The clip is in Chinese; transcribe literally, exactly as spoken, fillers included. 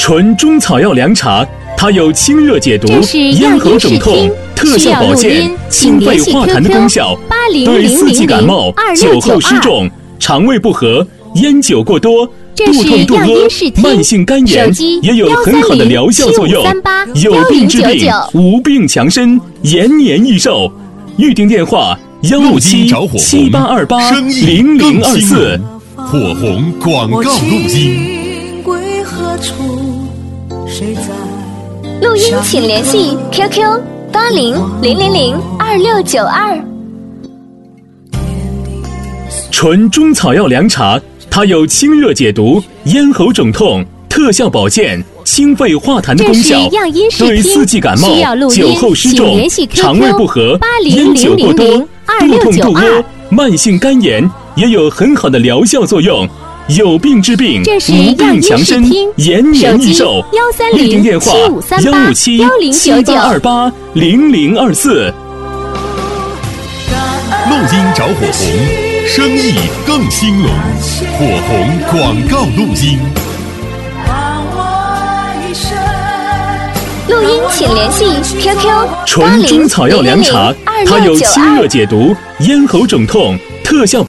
纯中草药凉茶，它有清热解毒、咽喉肿痛、特效保健、清肺化痰的功效，对四季感冒、酒后湿重、肠胃不和、烟酒过多、肚痛肚屙、慢性肝炎也有很好的疗效作用。有病治病，无病强身，延年益寿。预订电话：幺五七七八二八零零二四。 火红广告录音。 录音请联系 Q Q 八零零零零二六九二。 纯中草药凉茶，它有清热解毒、咽喉肿痛、特效保健、清肺化痰的功效，对四季感冒、酒后湿重、肠胃不和、烟酒过多、肚痛肚屙、慢性肝炎也有很好的疗效作用。有病治病，无病强身，延年益寿。预订电话：幺五七七八二八零零二四。 录音找火红，生意更兴隆。火红广告录音。 录音请联系 Q Q 纯中草药凉茶，它有清热解毒、咽喉肿痛、特效